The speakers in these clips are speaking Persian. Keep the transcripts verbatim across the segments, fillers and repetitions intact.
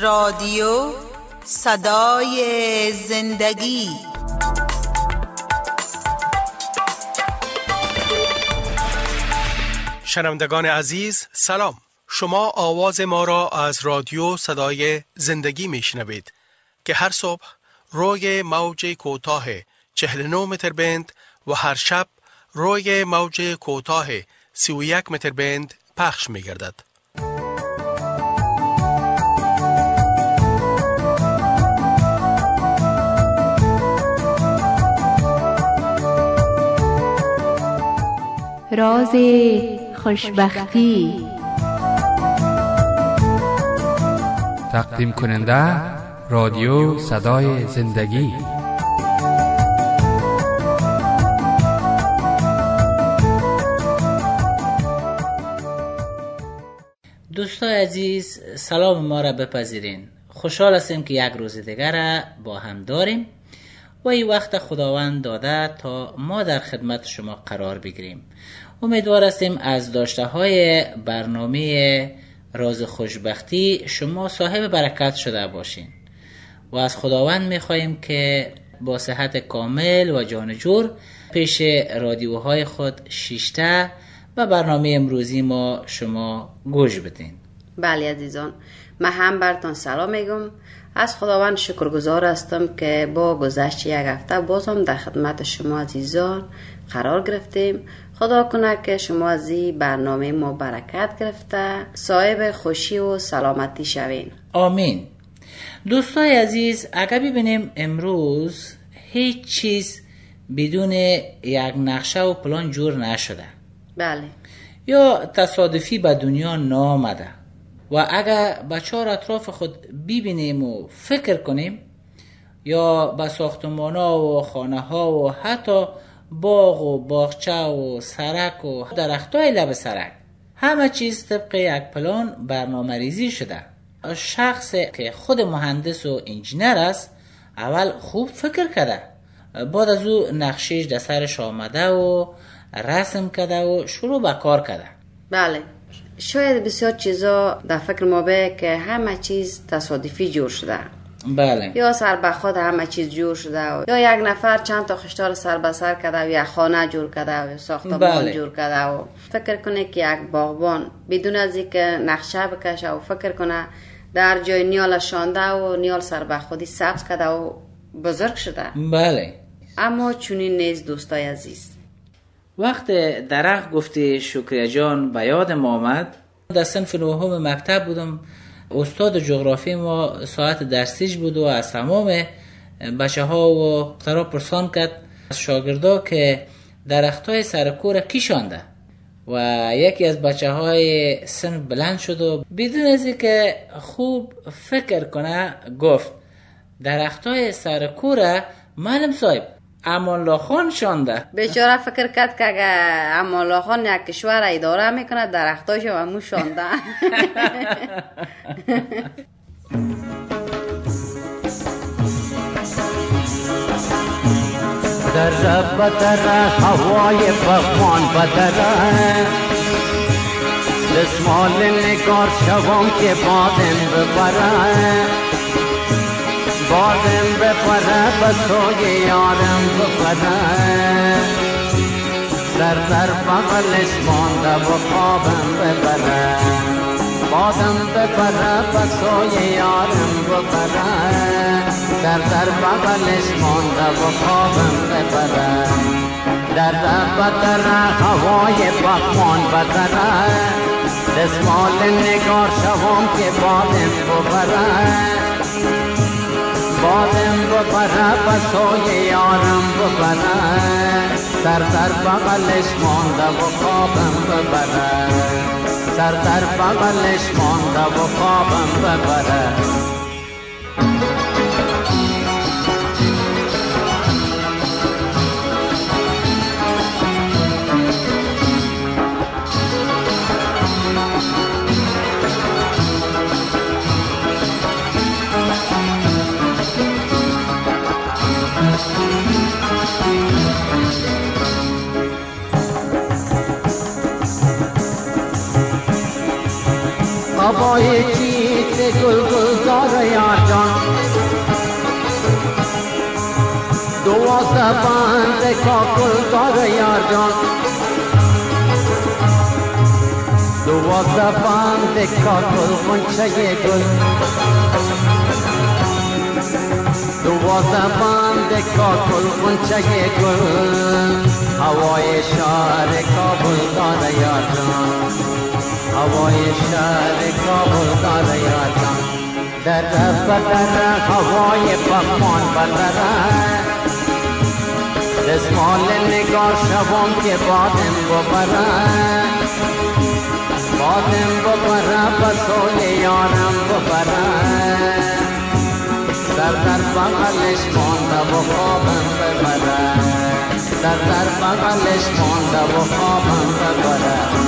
رادیو صدای زندگی. شنوندگان عزیز سلام، شما آواز ما را از رادیو صدای زندگی میشنوید که هر صبح روی موج کوتاه چهل و نه متر بند و هر شب روی موج کوتاه سی و یک متر بند پخش می‌گردد. راز خوشبختی. تقدیم کننده رادیو صدای زندگی. دوستای عزیز، سلام ما را بپذیرین. خوشحال هستیم که یک روز دیگر را با هم داریم و این وقت خداوند داده تا ما در خدمت شما قرار بگیریم. امیدوار هستیم از داشته های برنامه راز خوشبختی شما صاحب برکت شده باشین و از خداوند میخواییم که با صحت کامل و جانجور پیش رادیوهای خود شیشته و برنامه امروزی ما شما گوش بدین. بله عزیزان، من هم براتون سلام میگم. از خداوند شکرگزار هستم که با گذشت یک هفته بازم در خدمت شما عزیزان قرار گرفتیم. خدا کنه که شما از این برنامه ما برکت گرفته صاحب خوشی و سلامتی شوین. آمین. دوستای عزیز، اگر ببینیم امروز هیچ چیز بدون یک نقشه و پلان جور نشده. بله. یا تصادفی به دنیا نامده و اگر بچه ها را اطراف خود ببینیم و فکر کنیم یا به ساختمان ها و خانه ها و حتی باغ و باغچه و سرک و درخت های لب سرک، همه چیز طبق یک پلان برنامه ریزی شده. شخص که خود مهندس و انجینر است اول خوب فکر کرده، بعد از او نقشش در سرش آمده و رسم کرده و شروع به کار کرده. بله، شاید بسیار چیزا در فکر ما به که همه چیز تصادفی جور شده. بله. یا سر به خود همه چیز جور شده و یا یک نفر چند تا خشتار سر به سر کرده و یک خانه جور کرده و ساختمان بله. جور کرده و فکر کنه که یک باغبان بدون از اینکه نقشه بکشه و فکر کنه در جای نیال شانده و نیال سر به خودی سبز کرده و بزرگ شده. بله. اما چنین نیست دوستای عزیز. وقت درخت گفتی شکریه جان به یاد ما آمد، در صنف نهم مکتب بودم. استاد جغرافی ما ساعت درسیش بود و از تمام بچه ها و دخترها پرسان کرد از شاگردا که درخت های سرکور کی شانده و یکی از بچه های صنف بلند شد و بدون از اینکه خوب فکر کنه گفت درخت های سرکور معلم صاحب امان الله خان شانده. بیچاره فکر کرد که اگه امان الله خان یک کشور اداره میکنه درختاشو همون شانده. در بدر هوای بخوان بدر دسمال نگار شوام که بادم ببره بادم بپره بسوی یارم بپره در در بغلش مانده و خوابم ببره بادم بپره بسوی یارم بپره در در بغلش مانده و خوابم ببره در در بدر هوای بخوان بدره دسمال نگار شوام که بادم ببره بادم بپره بسوی یارم بپره سر در بغلش مانده و خوابم ببره سر در بغلش مانده و خوابم ببره. هوای چیت گل گل داره دوازده بند کاکل داره یار جان، دوازده بند کاکل خونچه گل، دوازده بند کاکل خونچه گل، هوای شهر کابل داره یار جان، هوای شهر کابل داره یار جان. در بدر هوای پاکمان بدر، دستمال نگاه شبم که بادم ببره، بادم ببره بسوی یارم ببره، در در بغلش مانده و خوابم ببره، در در بغلش مانده و خوابم ببره.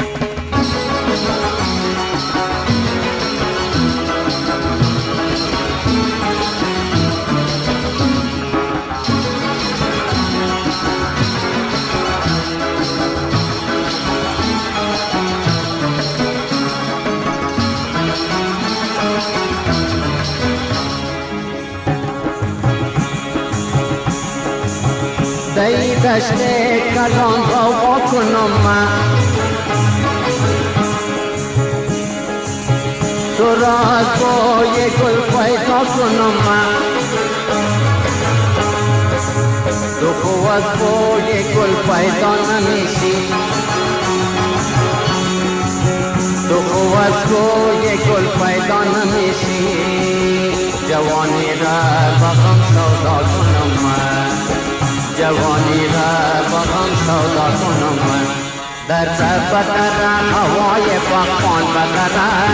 دی دشت کلان غوا کنم من، تو را از بوی گل پیدا کنم من، تو خو از بوی گل پیدا نمیشی، تو خو از بوی گل پیدا نمیشی، جوانی را بغم سودا کنم من، جوانی را بغم سودا کنم من. در در بدر هوای پاکان بدر،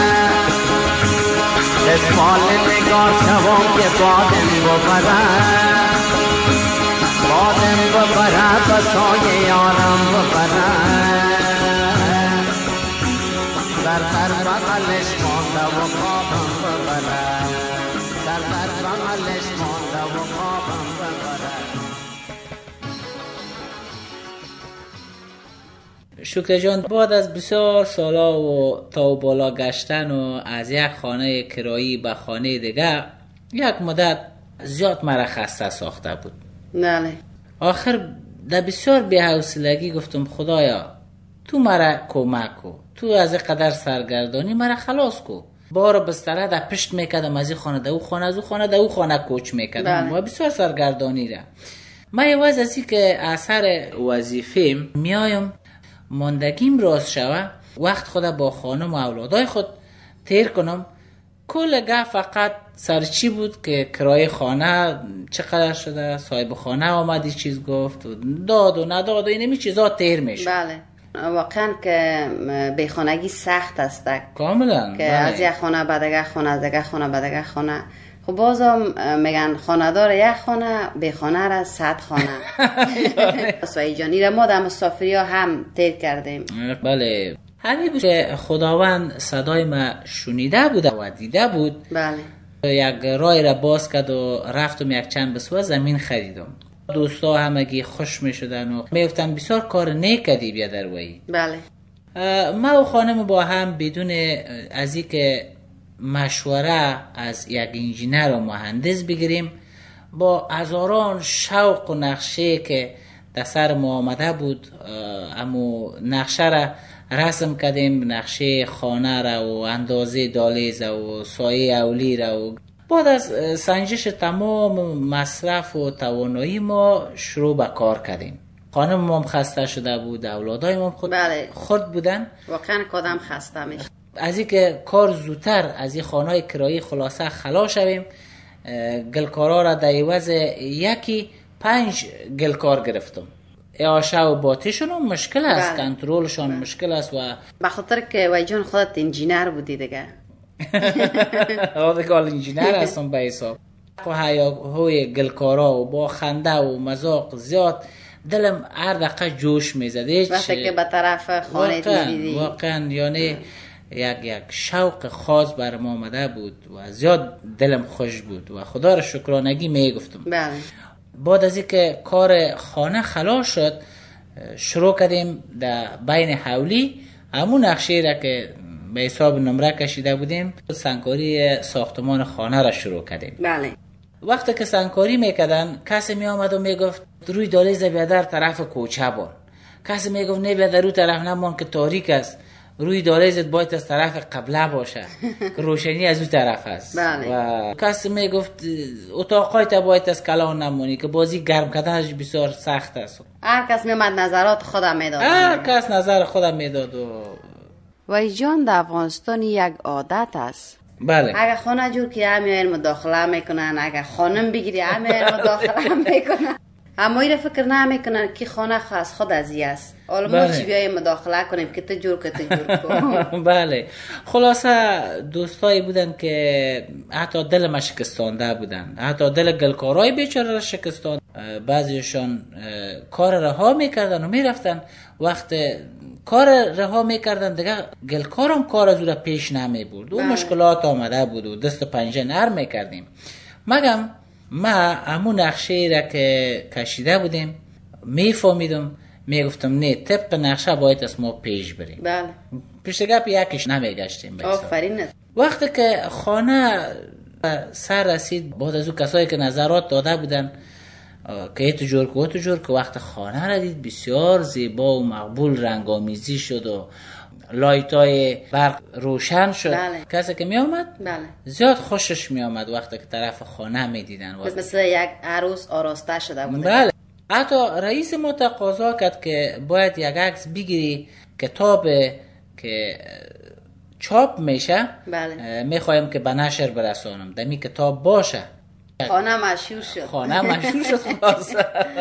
دستمال نگاه شوم که بادم ببره، بادم ببره بسای یارم ببره، در در بغلش مانده و خوابم ببره، در در بغلش مانده و خوابم ببره. شکر جان، بعد از بسیار سالا و تا و بالا گشتن و از یک خانه کرایی به خانه دیگه، یک مدت زیاد مرا خسته ساخته بود. بله. آخر در بسیار بی‌حوصلگی گفتم خدایا تو مرا کمک کو، تو از قدر سرگردانی مرا خلاص کو. بار بستره در پشت میکردم، از این خانه در او خانه، از او خانه در او خانه کوچ میکردم. بله. و بسیار سرگردانی را. من یواز از این که اثر وظیفه میایم ماندگیم راست شوه، وقت خود با خانم و اولادای خود تیر کنم. کل گه فقط سر چی بود که کرایه خانه چقدر شده، صاحب خانه آمدی چیز گفت، داد و نداد و اینمی چیزا تیر میشه. بله واقعا که بیخانگی سخت است کاملا، که از یک خانه به دیگه خانه، از دیگه خانه به دیگه خانه. خب بازم میگن خانه دار یک خانه، بی خانه را صد خانه. سوی جانی را ما در مسافری ها هم تیر کردیم. بله همین بود که خداوند صدای ما شنیده بود و دیده بود. بله. یک رای را باز کرد و رفتم یک چند بسوه زمین خریدم. دوستا همگی خوش می شدن و می گفتن بسیار کار نیک کردی بیا در وی. بله. ما و خانم با هم بدون از این که مشوره از یک انجینر و مهندس بگیریم، با هزاران شوق و نقشه که در سر ما آمده بود، امو نقشه را رسم کردیم، نقشه خانه را و اندازه دالیز و سایه اولی را. و بعد از سنجش تمام مصرف و توانایی ما شروع به کار کردیم. خانم ما خسته شده بود، اولادای ما خود بله. خرد بودن. واقعا کدام خسته میشه. از این که کار زودتر از این خانه‌های کرایی خلاصه خلاص شویم، گلکارا را در عوض یکی پنج گلکار گرفتم. اعاشه و باتیشون مشکل است، بله. کنترلشان بله. مشکل است. و به خاطر که وای جان خودت انجینر بودی دیگه. آده که انجینر هستم به حساب. خو هیاهوی گلکارا و با خنده و مذاق زیاد دلم هر دقیقه جوش میزد. وقتی که به طرف خانه دیدی واقعا یعنی یک یک شوق خاص بر ما آمده بود و زیاد دلم خوش بود و خدا را شکرانگی میگفتم. بله. بعد از اینکه کار خانه خلاص شد، شروع کردیم در بین حولی همون نقشه را که به حساب نمره کشیده بودیم، سنگکاری ساختمان خانه را شروع کردیم. بله. وقتی که سنگکاری میکردن کسی می آمد و میگفت روی دهلیز بیا در طرف کوچه بان، کسی میگفت نه بیا در روی طرف نمان که تاریک است، روی دهلیزت باید از طرف قبله باشه که روشنی از اون طرف است. بله. و کسی میگفت اتاقایت باید از کلان نمونی که بازی گرم کردنش بسیار سخت است. هر کس میامد نظرات خودم میداد. هر کس نظر خودم میداد. و وای جان در افغانستان یک عادت است. بله. اگه خانه جور که همه مداخله میکنن، اگه خانم بگیری همه مداخله میکنن، اما ایره فکر نمیکنن که خانه از خود ازی است. حالا ما بله. چی بیاییم مداخله کنیم که تو جور که تو جور کن. بله. خلاصه دوستایی بودن که حتی دل ما شکستانده بودن، حتی دل گلکارای بیچاره را شکستان. بعضیشان کار رها میکردن و میرفتن، وقت کار رها میکردن دیگه گلکارم کار از او را پیش نمی برد. اون مشکلات آمده بود و دست پنجه نرم میکردیم. مگم ما همون نقشه را که کشیده بودیم میفهمیدم، میگفتم نه طبق نقشه باید از ما پیش بریم. بله. پیش گپ یکیش نمیگشتیم. آفرین. وقتی که خانه سر رسید، بعد از اون کسایی که نظرات داده بودن که ایتو جور که ایتو جور که وقت خانه را دید بسیار زیبا و مقبول رنگامیزی شد و لایتای برق روشن شد. بله. کسی که می آمد بله. زیاد خوشش می آمد وقتی که طرف خانه می دیدن. مثل یک عروس آراسته شده بود. بله. حتی رئیس ما تقاضا کرد که باید یک عکس بگیری کتاب که چاپ میشه. بله. میخوایم که به نشر برسانم دمی کتاب باشه. خانه مشهور شد. خانه مشهور شد خلاص.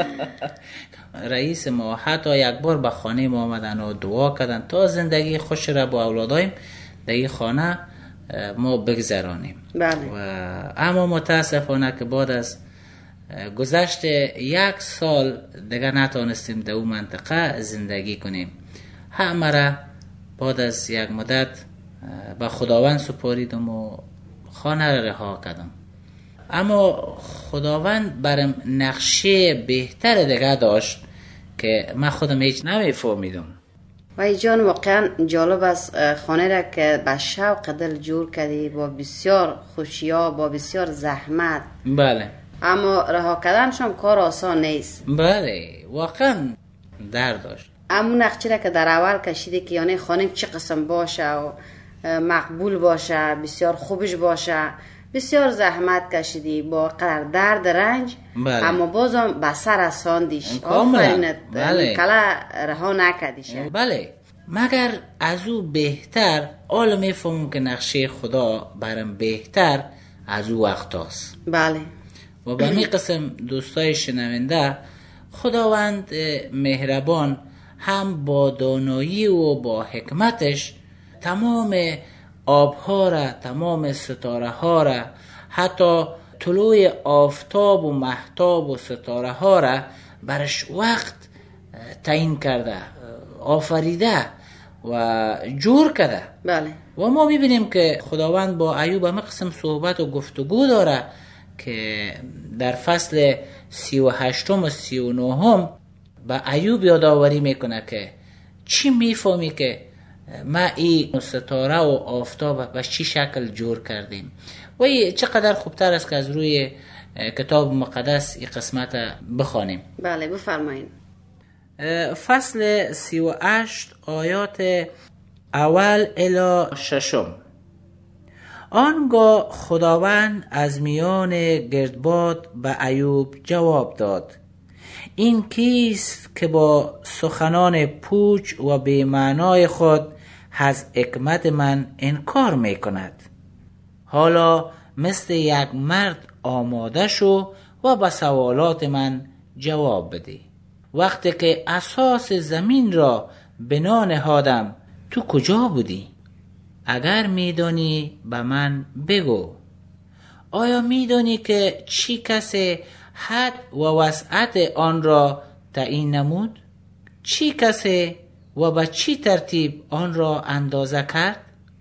رئیس ما حتی یک بار به خانه ما آمدن و دعا کردن تا زندگی خوش را با اولادایم در این خانه ما بگذرانیم. بله. و اما متاسفانه که بعد از گذشت یک سال دیگه نتونستیم در اون منطقه زندگی کنیم. همه را بعد از یک مدت به خداوند سپاریدم و خانه را رها کردم. اما خداوند برم نقشه بهتر دیگه داشت که من خودم هیچ نمیفهمیدم. وای جان واقعا جالب است خانه را که به شوق دل جور کردی، با بسیار خوشیا، با بسیار زحمت. بله. اما رها کردنش هم کار آسان نیست. بله واقعا درد داشت. اما نقشه را که در اول کشیدی که یعنی خانه چه قسم باشه و مقبول باشه، بسیار خوبش باشه، بسیار زحمت کشیدی با قدر درد رنج. بله. اما بازم به سر رساندیش. آفرینت. بله. کلا رها نکردیش. بله. مگر از او بهتر حالا میفهمم که نقشه خدا برم بهتر از او وقت هست. بله. و به می قسم دوستای شنونده، خداوند مهربان هم با دانایی و با حکمتش تمام آبها را، تمام ستاره ها را، حتی طلوع آفتاب و مهتاب و ستاره ها را برش وقت تعیین کرده، آفریده و جور کرده. بله. و ما میبینیم که خداوند با ایوب همه قسم صحبت و گفتگو داره که در فصل سی و هشتم و سی و نهم با ایوب یادآوری میکنه که چی میفهمی که ما این ستاره و آفتاب به چی شکل جور کردیم. و چقدر خوبتر است که از روی کتاب مقدس این قسمت بخوانیم. بله بفرمایید. فصل سی و هشت آیات اول الی ششم. آنگاه خداوند از میان گردباد به ایوب جواب داد: این کیست که با سخنان پوچ و بی‌معنای خود از حکمت من انکار می کند؟ حالا مثل یک مرد آماده شو و به سوالات من جواب بده. وقتی که اساس زمین را بنا نهادم تو کجا بودی؟ اگر میدانی به من بگو. آیا میدانی که چی کسی حد و وسعت آن را تعیین نمود؟ چی کسی و به چی ترتیب آن را اندازه کرد؟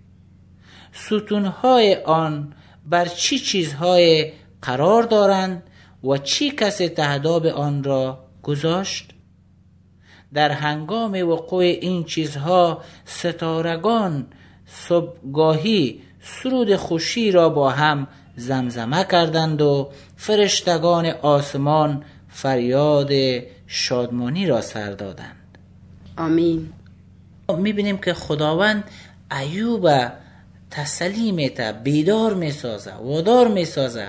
ستونهای آن بر چی چیزهای قرار دارند و چی کسی تهداب آن را گذاشت؟ در هنگام وقوع این چیزها ستارگان صبحگاهی سرود خوشی را با هم زمزمه کردند و فرشتگان آسمان فریاد شادمانی را سر دادند. آمین. میبینیم که خداوند ایوب تسلی میته، بیدار میسازه، وادار میسازه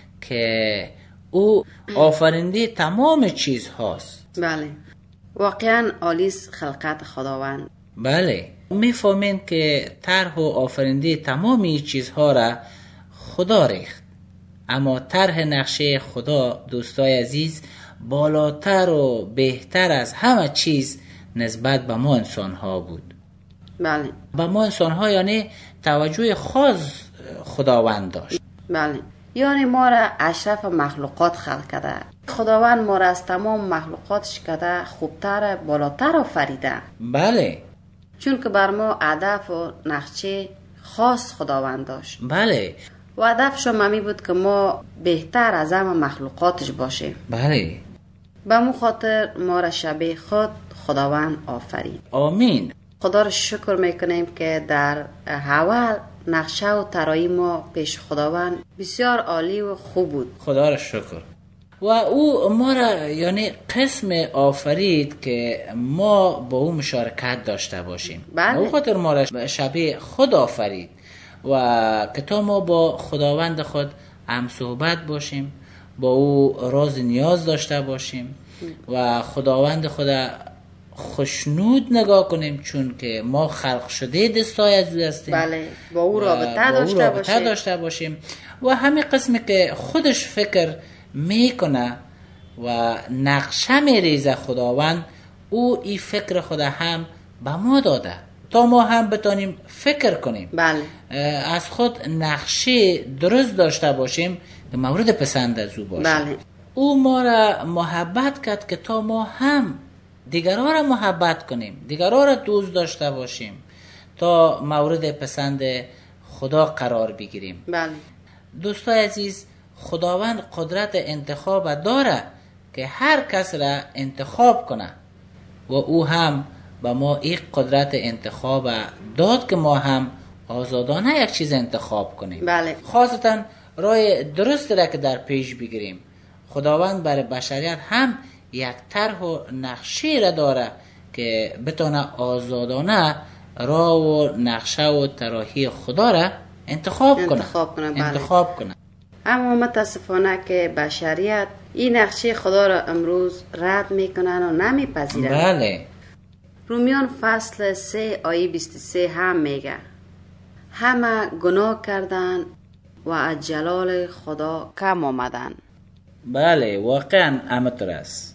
که او آفرینده تمام چیز هاست. بله، واقعا عالیس خلقت خداوند. بله، میفهمین که طرح و آفرینده تمام این چیزها را خدا ریخت، اما طرح نقشه خدا دوستای عزیز بالاتر و بهتر از همه چیز نسبت به ما انسان ها بود. بله. به ما انسان ها یعنی توجه خاص خداوند داشت. بله، یعنی ما را اشرف مخلوقات خلق کرده. خداوند ما را از تمام مخلوقاتش کرده خوبتر بالاتر آفریده. بله، چون که بر ما هدف و نقشه خاص خداوند داشت. بله، و هدفش هم بود که ما بهتر از همه مخلوقاتش باشیم. بله، به مو خاطر ما را شبیه خود خداوند آفرید. آمین. خدا را شکر میکنیم که در اول نقشه و طراحی ما پیش خداوند بسیار عالی و خوب بود. خدا را شکر. و او ما را یعنی قسم آفرید که ما با او مشارکت داشته باشیم. بله. او خاطر ما را شبیه خود آفرید و که تا ما با خداوند خود هم صحبت باشیم، با او راز نیاز داشته باشیم و خداوند خدا خوشنود نگاه کنیم، چون که ما خلق شده دستای از او هستیم. بله، با او رابطه با داشته, او رابطه باشیم. داشته باشیم و همین قسمی که خودش فکر میکنه و نقشه میریزه خداوند، او این فکر خدا هم به ما داده تا ما هم بتانیم فکر کنیم. بله. از خود نقشه درست داشته باشیم که مورد پسند از او باشه. بله. او ما را محبت کرد که تا ما هم دیگران را محبت کنیم، دیگران را دوست داشته باشیم تا مورد پسند خدا قرار بگیریم. بله. دوستای عزیز، خداوند قدرت انتخاب داره که هر کس را انتخاب کنه و او هم به ما این قدرت انتخاب داد که ما هم آزادانه یک چیز انتخاب کنیم. بله. خاصتا راه درست را که در پیش بگیریم. خداوند برای بشریت هم یک طرح و نقشه را داره که بتونه آزادانه راه و نقشه و طراحی خدا را انتخاب کنه. انتخاب کنه. بله. انتخاب کنه. اما متاسفانه که بشریت این نقشه خدا را امروز رد میکنن و نمیپذیرن. بله. رومیان فصل سه آیه بیست و سه هم میگه همه گناه کردن و از جلال خدا کم آمدن. بله، واقعا همینطور است.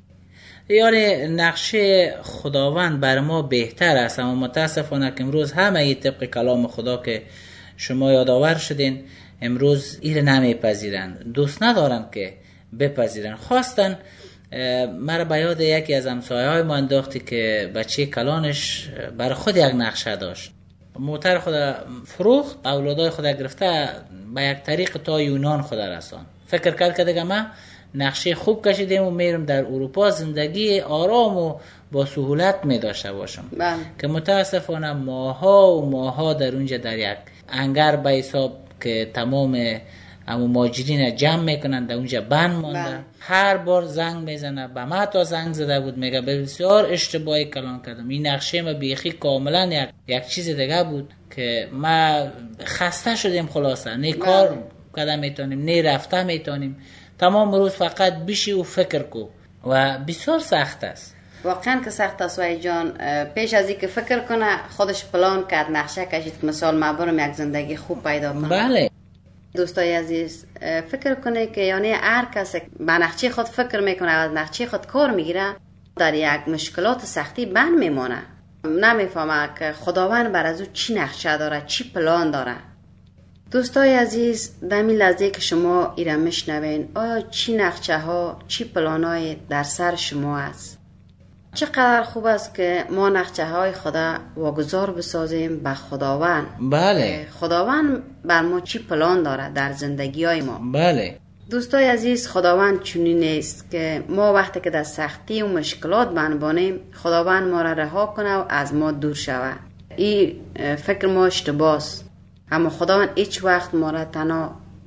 یعنی نقشه خداوند بر ما بهتر است، اما متاسفانه که امروز همه ای طبق کلام خدا که شما یادآور شدین امروز این نمیپذیرند، دوست ندارند که بپذیرند. خواستن مرا به یاد یکی از همسایه های ما انداختی که بچه کلانش برای خود یک نقشه داشت، موتر خدا فروخت، اولادای خدا گرفته به یک طریق تا یونان خدا رسان. فکر کرد که دیگه من نقشه خوب کشیدیم و میرم در اروپا زندگی آرام و با سهولت می داشته باشم. بله. که متاسفانه ماها و ماها در اونجا در یک انگر به حساب که تمام اما ماجرین جمع میکنن در اونجا بند مانده. بله. هر بار زنگ میزنه، به ما تا زنگ زده بود میگه بسیار اشتباهی کلان کردم، این نقشه ما بیخی کاملا یک, یک چیز دیگه بود که ما خسته شدیم، خلاصه نه کار کردن میتونیم نه رفته میتونیم، تمام روز فقط بشی و فکر کو و بسیار سخت است. واقعا که سخت است وای جان. پیش از اینکه فکر کنه خودش پلان کرد، نقشه کشید که مثال ما برم یک زندگی خوب پیدا کنم. بله. دوستای عزیز، فکر کنه که یعنی هر کس به نقشه خود فکر میکنه و از نقشه خود کار میگیره در یک مشکلات سختی بند میمونه، نمیفهمه که خداوند بر از او چی نقشه داره، چی پلان داره. دوستای عزیز، در این لحظه که شما ایران میشنوین، آیا چی نقشه ها، چی پلان های در سر شما است؟ چقدر خوب است که ما نقشه های خدا واگذار بسازیم به خداوند. بله. خداوند بر ما چی پلان داره در زندگی های ما. بله. دوستای عزیز، خداوند چونی نیست که ما وقتی که در سختی و مشکلات بنبانیم خداوند ما را رها کنه و از ما دور شود. این فکر ما اشتباهه. اما خداوند هیچ وقت ما را تنها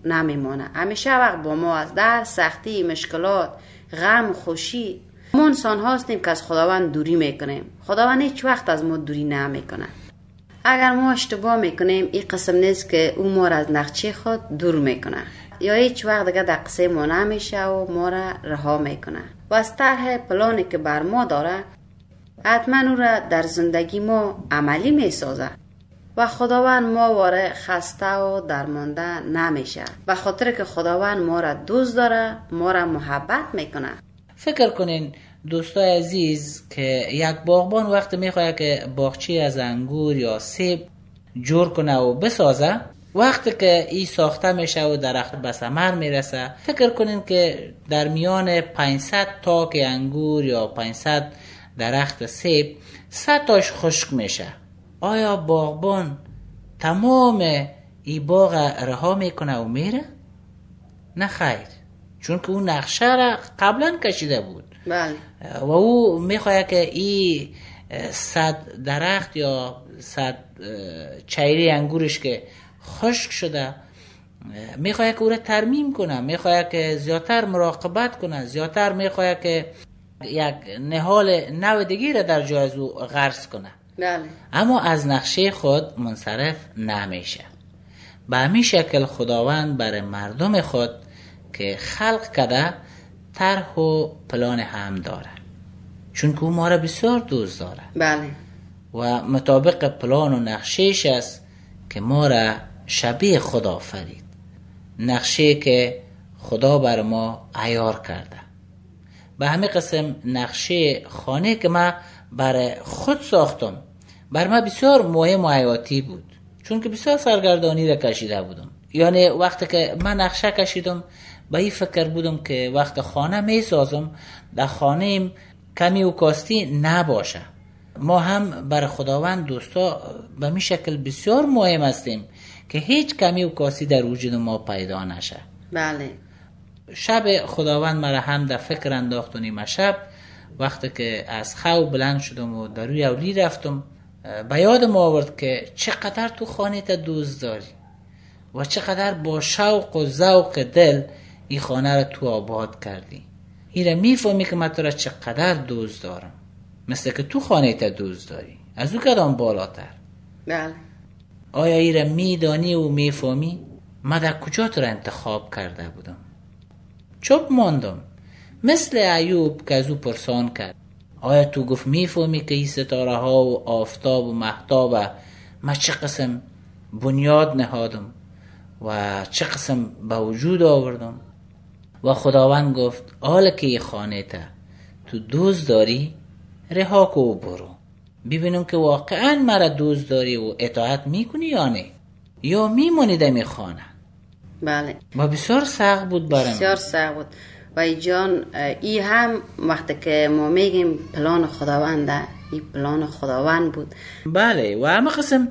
نمیمانه. همیشه وقت با ما است. در سختی، مشکلات، غم، خوشی ما انسان هستیم که از خداوند دوری میکنیم. خداوند هیچ وقت از ما دوری نمیکنه. اگر ما اشتباه میکنیم این قسم نیست که او ما را از نقشه خود دور میکنه یا هیچ وقت دیگه در قصه ما نمیشه و ما را رها میکنه و از طرح پلانی که بر ما داره حتما او را در زندگی ما عملی میسازه و خداوند ما واره خسته و درمانده نمیشه و خاطر که خداوند ما را دوست داره ما را محبت میکنه. فکر کنین دوستای عزیز که یک باغبان وقتی میخواد که باغچه از انگور یا سیب جور کنه و بسازه، وقتی که این ساخته میشه و درخت به ثمر میرسه، فکر کنین که در میان پانصد تاک انگور یا پانصد درخت سیب صد تاش خشک میشه. آیا باغبان تمام این باغ رها میکنه و میره؟ نه خیر، چون که اون نقشه را قبلا کشیده بود. بله. و او میخواد که این صد درخت یا صد چایری انگورش که خشک شده میخواد که او را ترمیم کنه، میخواد که زیادتر مراقبت کنه، زیادتر میخواد که یک نهال نو دیگه را در جای او غرس کنه. بله. اما از نقشه خود منصرف نمیشه. به همین شکل خداوند برای مردم خود که خلق کرده طرح و پلان هم داره، چون که او ما را بسیار دوست داره. بله. و مطابق پلان و نقشهش است که ما را شبیه خدا فرید، نقشه که خدا بر ما عیار کرده. به همین قسم نقشه خانه که من برای خود ساختم بر من بسیار مهم و حیاتی بود، چون که بسیار سرگردانی را کشیده بودم. یعنی وقتی که من نقشه کشیدم به این فکر بودم که وقت خانه می سازم در خانه کمی و کاستی نباشه. ما هم بر خداوند دوستا به می شکل بسیار مهم هستیم که هیچ کمی و کاستی در وجود ما پیدا نشه. بله. شب خداوند مرا هم در فکر انداخت و نیمه شب وقتی که از خواب بلند شدم و در روی اولی رفتم به یادم آورد که چقدر تو خانه تا دوست داری و چقدر با شوق و ذوق دل این خانه را تو آباد کردی. این را میفهمی که من تو را چقدر دوست دارم، مثل که تو خانه تا دوست داری، از او کدام بالاتر. بله. آیا این را میدانی و میفهمی؟ من در کجا تو را انتخاب کرده بودم؟ چوب ماندم مثل ایوب که از او پرسان کرد آیا تو گفت میفهمی که این ستاره ها و آفتاب و مهتاب من چه قسم بنیاد نهادم و چه قسم به وجود آوردم؟ و خداوند گفت حالا که این خانه تا تو دوست داری رها کو و برو ببینم که واقعا مرا دوست داری و اطاعت میکنی یا نه، یا میمونی دمی خانه. بله. و بسیار سخت بود برام، بسیار سخت بود. و ای جان ای هم وقتی که ما میگیم پلان خداونده، ای پلان خداوند بود. بله. و همه قسم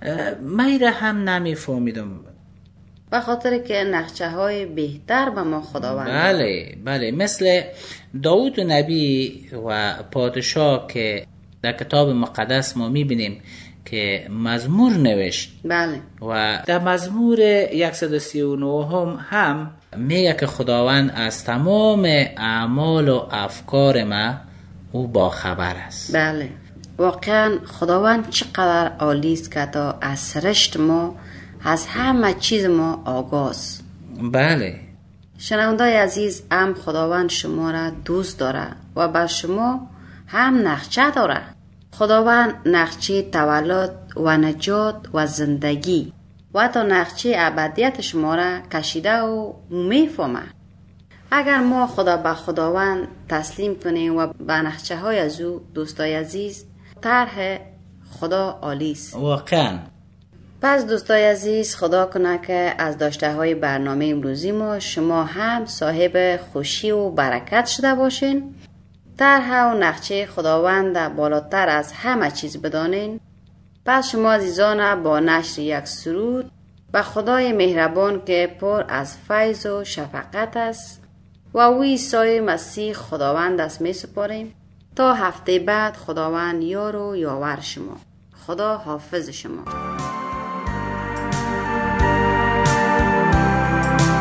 من را هم نمیفهمیدم به خاطر که نقشه های بهتر به ما خداوند. بله بله. مثل داوود نبی و پادشاه که در کتاب مقدس ما میبینیم که مزمور نوشت. بله. و در مزمور صد و سی و نه هم, هم میگه که خداوند از تمام اعمال و افکار ما او با خبر است. بله. واقعا خداوند چقدر عالی است که تا از سرشت ما از همه چیز ما آگاست. بله. شنوندای عزیز، هم خداوند شما را دوست داره و بر شما هم نقشه داره. خداوند نقشه تولد و نجات و زندگی و تا نقشه ابدیت شما را کشیده و میفهمه. اگر ما خدا به خداوند تسلیم کنیم و به نقشه های از او، دوستای عزیز، طرح خدا عالی است. واقعا. پس دوستای عزیز، خدا کنه که از داشته های برنامه امروزی ما شما هم صاحب خوشی و برکت شده باشین. طرح و نقشه خداوند بالاتر از همه چیز بدانین. پس شما عزیزان با نشر یک سرود و خدای مهربان که پر از فیض و شفقت است و وی عیسی مسیح خداوند است می سپاریم تا هفته بعد. خداوند یار و یاور شما. خدا حافظ شما.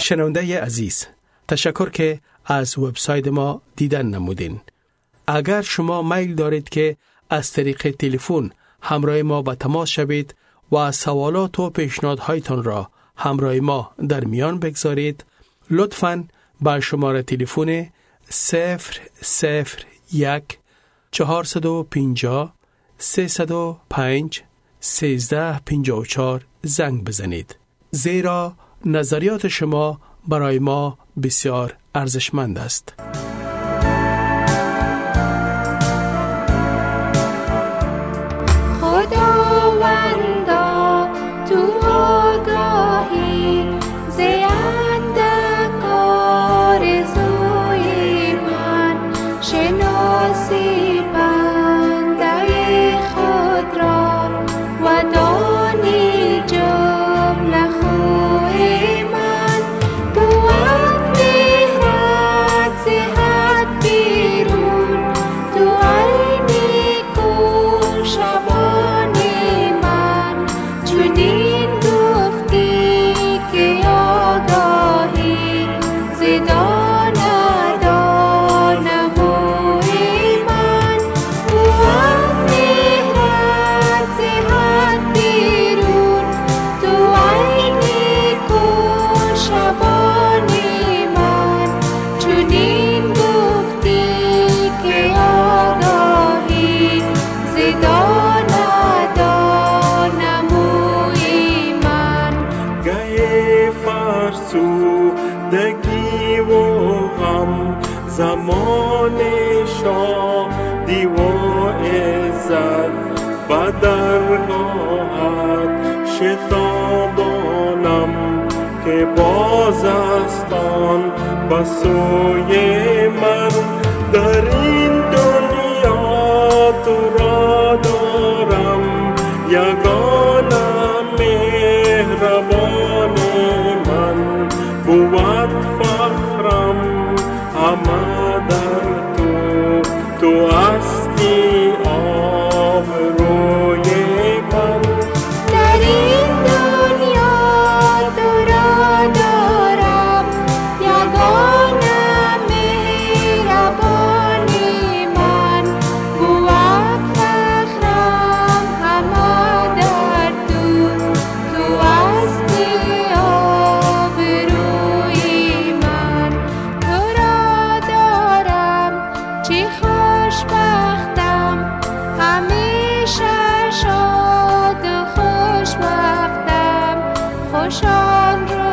شنونده عزیز، تشکر که از وبسایت ما دیدن نمودین. اگر شما میل دارید که از طریق تلفن همراه ما به تماس شوید و سوالات و پیشنهادهایتان را همراه ما در میان بگذارید، لطفاً با شماره تلفن صفر صفر یک چهارصد و پنجاه سیصد و پنج سیزده پنجاه و چهار زنگ بزنید، زیرا نظریات شما برای ما بسیار ارزشمند است. خداوندا تو آگاهی زنده آرزوی من، شناسی بنده خود را و دانی جمله خوی من. قوت مهرت صحت بیرون تو عینی کن شبانی من، چنین گفتی که آگاهی زدان دانموی من. قوت مهرت صحت بیرون تو عینی کن شبانی من، چنین گفتی که آگاهی زدان دانموی من. گه فرسودگی و غم، زمان شادی و عزت به درگاهت شتابانم که باز است آن به سوی من. در این دنیا تو را دارم یگانه مهربان من، بود فخرم همه در تو، تو هستی آبروی من. در این دنیا تو را دارم یگانه مهربانی من، بود فخرم همه در تو، تو هستی آبروی من. تو را دارم چه خوشبختم، همیشه شاد و خوشبختم، خوشان رو